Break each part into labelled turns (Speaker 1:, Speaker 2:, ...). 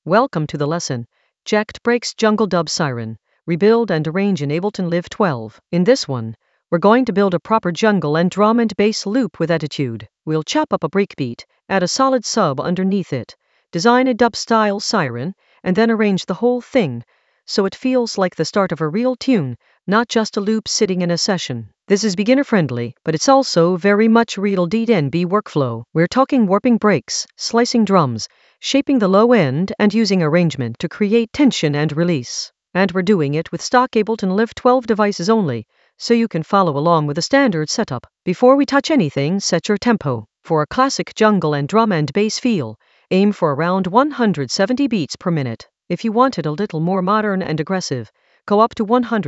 Speaker 1: Welcome to the lesson, Jacked Breaks Jungle Dub Siren, Rebuild and Arrange in Ableton Live 12. In this one, we're going to build a proper jungle and drum and bass loop with attitude. We'll chop up a breakbeat, add a solid sub underneath it, design a dub-style siren, and then arrange the whole thing so it feels like the start of a real tune, not just a loop sitting in a session. This is beginner-friendly, but it's also very much real DNB workflow. We're talking warping breaks, slicing drums, shaping the low end, and using arrangement to create tension and release. And we're doing it with stock Ableton Live 12 devices only, so you can follow along with a standard setup. Before we touch anything, set your tempo. For a classic jungle and drum and bass feel, aim for around 170 beats per minute. If you want it a little more modern and aggressive, go up to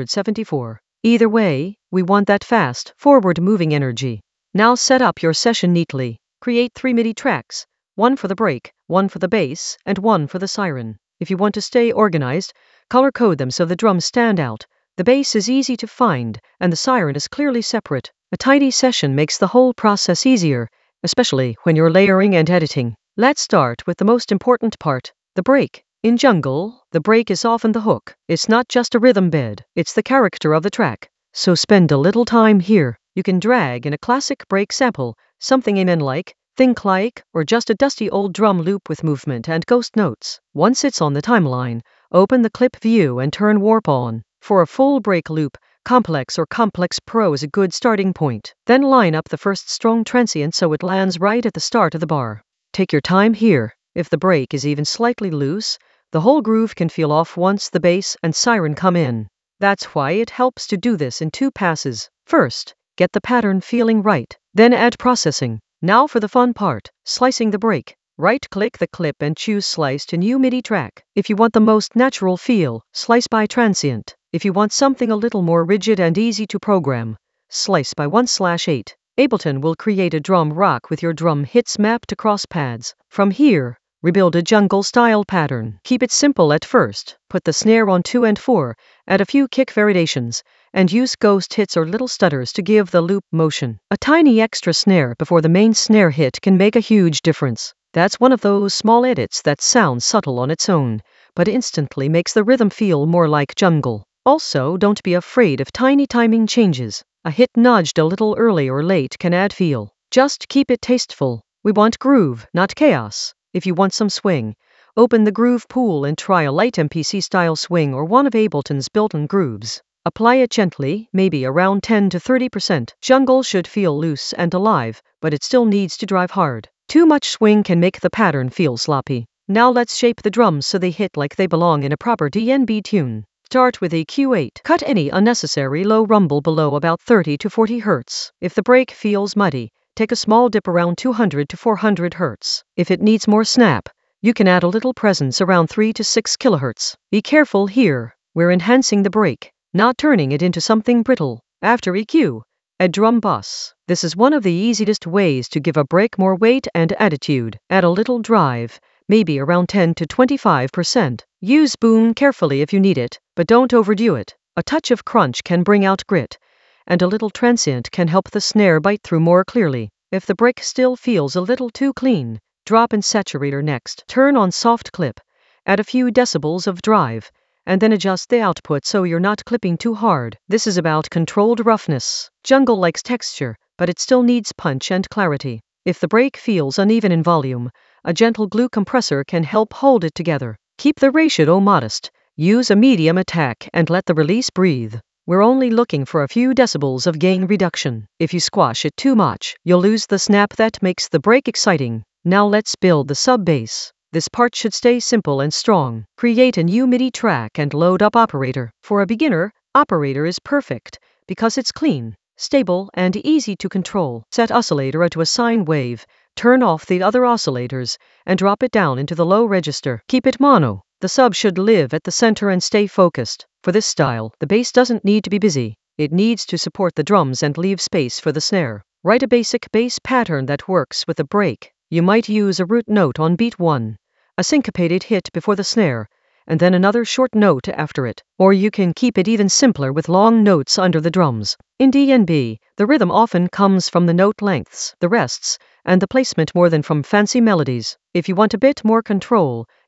Speaker 1: 174. Either way, we want that fast, forward-moving energy. Now set up your session neatly. Create 3 MIDI tracks, one for the break, one for the bass, and one for the siren. If you want to stay organized, color code them so the drums stand out, the bass is easy to find, and the siren is clearly separate. A tidy session makes the whole process easier, especially when you're layering and editing. Let's start with the most important part, the break. In jungle, the break is often the hook. It's not just a rhythm bed, it's the character of the track. So spend a little time here. You can drag in a classic break sample, something amen-like, think-like, or just a dusty old drum loop with movement and ghost notes. Once it's on the timeline, open the clip view and turn warp on. For a full break loop, Complex or Complex Pro is a good starting point. Then line up the first strong transient so it lands right at the start of the bar. Take your time here. If the break is even slightly loose, the whole groove can feel off once the bass and siren come in. That's why it helps to do this in 2 passes. First, get the pattern feeling right, then add processing. Now for the fun part, slicing the break. Right-click the clip and choose Slice to new MIDI track. If you want the most natural feel, slice by transient. If you want something a little more rigid and easy to program, slice by 1/8. Ableton will create a drum rock with your drum hits mapped across pads. From here, rebuild a jungle-style pattern. Keep it simple at first. Put the snare on 2 and 4, add a few kick variations, and use ghost hits or little stutters to give the loop motion. A tiny extra snare before the main snare hit can make a huge difference. That's one of those small edits that sounds subtle on its own, but instantly makes the rhythm feel more like jungle. Also, don't be afraid of tiny timing changes. A hit nudged a little early or late can add feel. Just keep it tasteful. We want groove, not chaos. If you want some swing, open the groove pool and try a light MPC-style swing or one of Ableton's built-in grooves. Apply it gently, maybe around 10 to 30%. Jungle should feel loose and alive, but it still needs to drive hard. Too much swing can make the pattern feel sloppy. Now let's shape the drums so they hit like they belong in a proper DNB tune. Start with a Q8. Cut any unnecessary low rumble below about 30 to 40 Hz. If the break feels muddy, take a small dip around 200 to 400 Hz. If it needs more snap, you can add a little presence around 3 to 6 kHz. Be careful here. We're enhancing the break, not turning it into something brittle. After EQ, add drum bus. This is one of the easiest ways to give a break more weight and attitude. Add a little drive, maybe around 10 to 25%. Use boom carefully if you need it, but don't overdo it. A touch of crunch can bring out grit, and a little transient can help the snare bite through more clearly. If the break still feels a little too clean, drop in saturator next. Turn on soft clip, add a few decibels of drive, and then adjust the output so you're not clipping too hard. This is about controlled roughness. Jungle likes texture, but it still needs punch and clarity. If the break feels uneven in volume, a gentle glue compressor can help hold it together. Keep the ratio modest. Use a medium attack and let the release breathe. We're only looking for a few decibels of gain reduction. If you squash it too much, you'll lose the snap that makes the break exciting. Now let's build the sub-bass. This part should stay simple and strong. Create a new MIDI track and load up Operator. For a beginner, Operator is perfect because it's clean, stable, and easy to control. Set oscillator to a sine wave, turn off the other oscillators, and drop it down into the low register. Keep it mono. The sub should live at the center and stay focused. For this style, the bass doesn't need to be busy. It needs to support the drums and leave space for the snare. Write a basic bass pattern that works with a break. You might use a root note on beat 1, a syncopated hit before the snare, and then another short note after it. Or you can keep it even simpler with long notes under the drums. In DNB, the rhythm often comes from the note lengths, the rests, and the placement more than from fancy melodies. If you want a bit more control,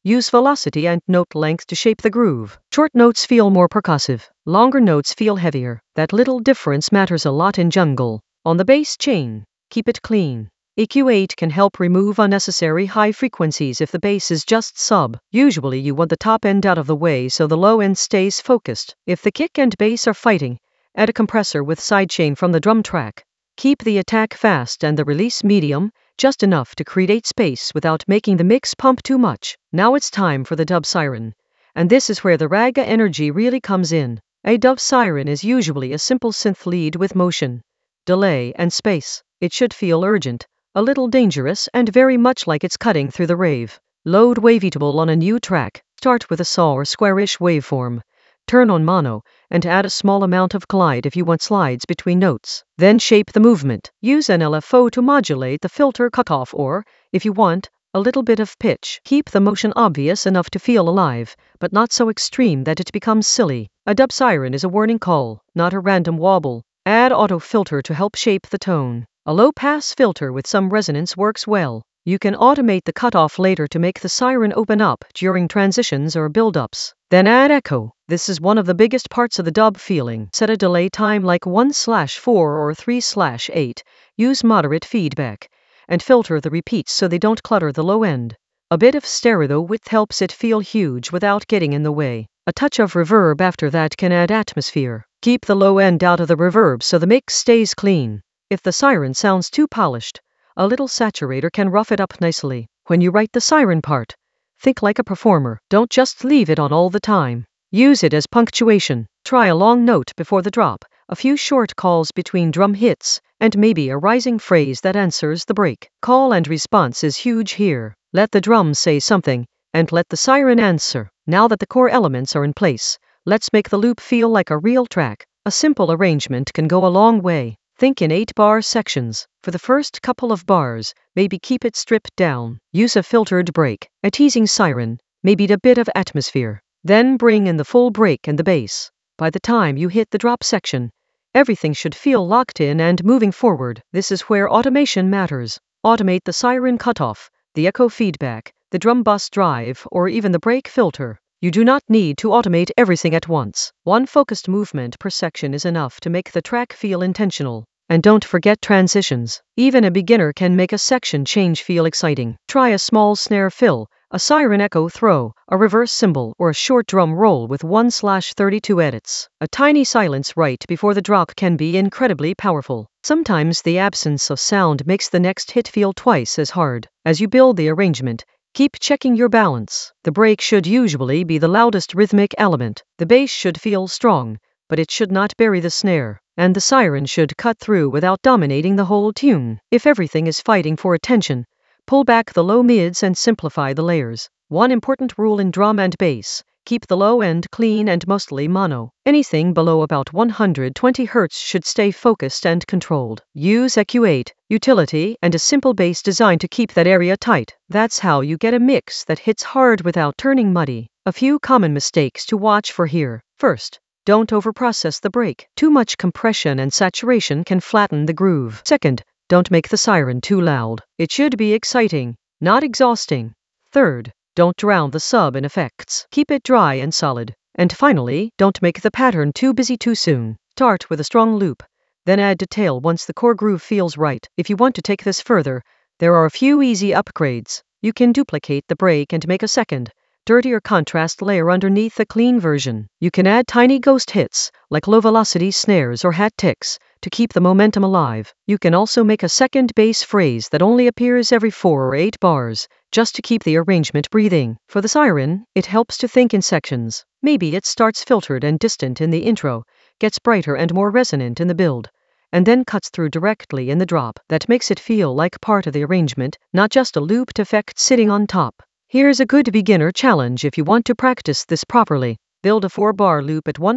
Speaker 1: Use velocity and note length to shape the groove. Short notes feel more percussive. Longer notes feel heavier. That little difference matters a lot in jungle. On the bass chain, keep it clean. EQ8 can help remove unnecessary high frequencies if the bass is just sub. Usually you want the top end out of the way so the low end stays focused. If the kick and bass are fighting, add a compressor with sidechain from the drum track. Keep the attack fast and the release medium, just enough to create space without making the mix pump too much. Now it's time for the dub siren. And this is where the raga energy really comes in. A dub siren is usually a simple synth lead with motion, delay, and space. It should feel urgent, a little dangerous, and very much like it's cutting through the rave. Load Waveatable on a new track. Start with a saw or squarish waveform. Turn on mono, and add a small amount of collide if you want slides between notes. Then shape the movement. Use an LFO to modulate the filter cutoff or, if you want, a little bit of pitch. Keep the motion obvious enough to feel alive, but not so extreme that it becomes silly. A dub siren is a warning call, not a random wobble. Add auto filter to help shape the tone. A low-pass filter with some resonance works well. You can automate the cutoff later to make the siren open up during transitions or build-ups. Then add echo. This is one of the biggest parts of the dub feeling. Set a delay time like 1/4 or 3/8. Use moderate feedback. And filter the repeats so they don't clutter the low end. A bit of stereo width helps it feel huge without getting in the way. A touch of reverb after that can add atmosphere. Keep the low end out of the reverb so the mix stays clean. If the siren sounds too polished, a little saturator can rough it up nicely. When you write the siren part, think like a performer. Don't just leave it on all the time. Use it as punctuation. Try a long note before the drop, a few short calls between drum hits, and maybe a rising phrase that answers the break. Call and response is huge here. Let the drums say something, and let the siren answer. Now that the core elements are in place, let's make the loop feel like a real track. A simple arrangement can go a long way. Think in 8-bar sections. For the first couple of bars, maybe keep it stripped down. Use a filtered break, a teasing siren, maybe a bit of atmosphere. Then bring in the full break and the bass. By the time you hit the drop section, everything should feel locked in and moving forward. This is where automation matters. Automate the siren cutoff, the echo feedback, the drum bus drive, or even the break filter. You do not need to automate everything at once. One focused movement per section is enough to make the track feel intentional. And don't forget transitions. Even a beginner can make a section change feel exciting. Try a small snare fill, a siren echo throw, a reverse cymbal, or a short drum roll with 1/32 edits. A tiny silence right before the drop can be incredibly powerful. Sometimes the absence of sound makes the next hit feel twice as hard. As you build the arrangement, keep checking your balance. The break should usually be the loudest rhythmic element. The bass should feel strong, but it should not bury the snare. And the siren should cut through without dominating the whole tune. If everything is fighting for attention, pull back the low mids and simplify the layers. One important rule in drum and bass: keep the low end clean and mostly mono. Anything below about 120 Hz should stay focused and controlled. Use EQ8, utility, and a simple bass design to keep that area tight. That's how you get a mix that hits hard without turning muddy. A few common mistakes to watch for here. First, don't overprocess the break. Too much compression and saturation can flatten the groove. Second, don't make the siren too loud. It should be exciting, not exhausting. Third, don't drown the sub in effects. Keep it dry and solid. And finally, don't make the pattern too busy too soon. Start with a strong loop, then add detail once the core groove feels right. If you want to take this further, there are a few easy upgrades. You can duplicate the break and make a second, dirtier contrast layer underneath the clean version. You can add tiny ghost hits, like low-velocity snares or hat ticks, to keep the momentum alive. You can also make a second bass phrase that only appears every 4 or 8 bars, just to keep the arrangement breathing. For the siren, it helps to think in sections. Maybe it starts filtered and distant in the intro, gets brighter and more resonant in the build, and then cuts through directly in the drop. That makes it feel like part of the arrangement, not just a looped effect sitting on top. Here's a good beginner challenge if you want to practice this properly. Build a 4-bar loop at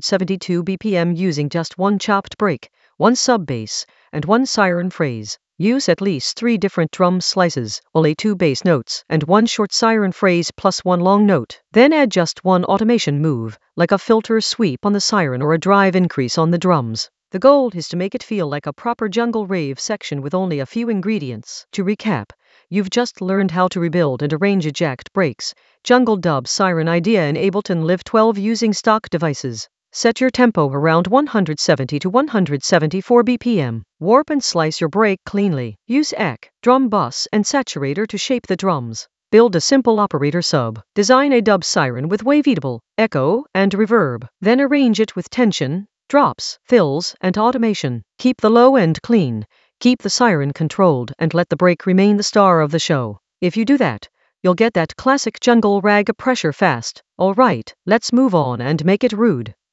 Speaker 1: 172 BPM using just one chopped break, one sub-bass, and one siren phrase. Use at least 3 different drum slices, only 2 bass notes, and 1 short siren phrase plus 1 long note. Then add just 1 automation move, like a filter sweep on the siren or a drive increase on the drums. The goal is to make it feel like a proper jungle rave section with only a few ingredients. To recap, you've just learned how to rebuild and arrange eject breaks, Jungle Dub siren idea in Ableton Live 12 using stock devices. Set your tempo around 170 to 174 BPM. Warp and slice your break cleanly. Use EQ, drum bus, and saturator to shape the drums. Build a simple operator sub. Design a dub siren with waveable, echo, and reverb. Then arrange it with tension, drops, fills, and automation. Keep the low end clean. Keep the siren controlled and let the break remain the star of the show. If you do that, you'll get that classic jungle rag pressure fast. Alright, let's move on and make it rude.